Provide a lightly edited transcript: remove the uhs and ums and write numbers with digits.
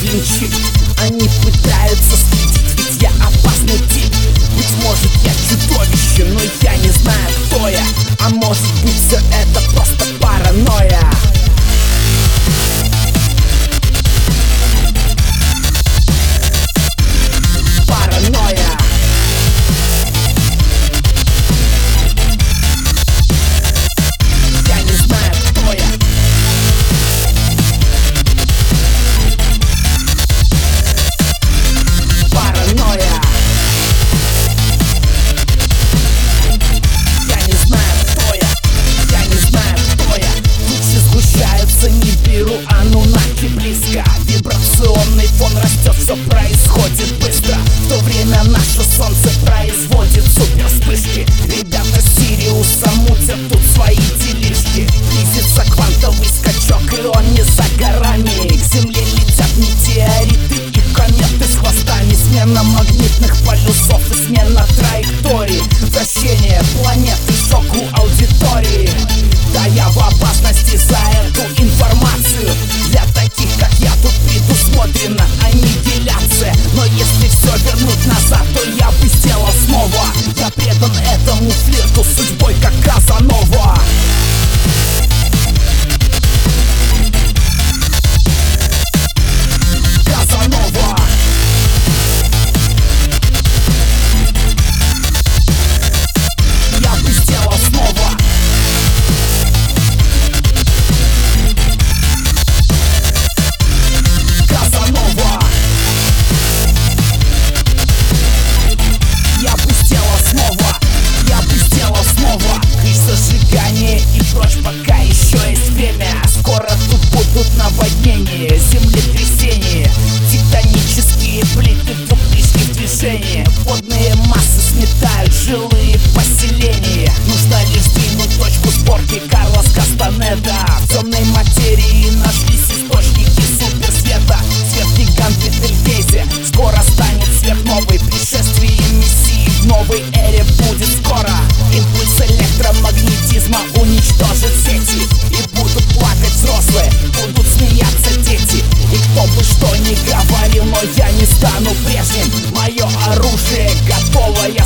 блинчик. Они пытаются следить, ведь я опасный тип. Быть может, я чудовище, но я не знаю, кто я. А может быть, все это просто паранойя. Паранойя. Я не знаю, кто я. Паранойя. Я не знаю, кто я. Я не знаю, кто я. Тучи сгущаются, не беру анунаки близко. Вибрационный фон растет, все происходит быстро. В то время наше солнце производит супер вспышки. Ребята Сириуса мутят тут свои делишки. Близится квантовый скачок, и он не за горами. К Земле летят метеориты и кометы с хвостами. Смена магнитных полюсов и смена траекторий. Вращение планеты, шок у аудитории. Да, я в опасности за эту информацию. Для таких, как я, тут предусмотрена аннигиляция. Но если все вернуть назад, то я бы сделал снова. Я предан этому флирту с судьбой, как Казанова. Казанова. Я бы сделал снова. Казанова. Я бы сделал снова. Я бы сделал снова. Лишь зажигание и прочь, пока еще есть время. Скоро тут будут наводнения, землетрясения. Тектонические плиты вдруг пришли в движение. Водные массы сметают жилые поселения. Нужно лишь двинуть точку сборки Карлос Кастанеда. В темной материи нашлись источники суперсвета. Свет-гигант Бетельгейзе скоро станет сверхновой. Пришествие мессии в новой эре будет скоро. Импульс электромагнетизма уничтожит сети. И будут плакать взрослые, будут смеяться дети. И кто бы что ни говорил, но я не стану прежним. Мое оружие готово, я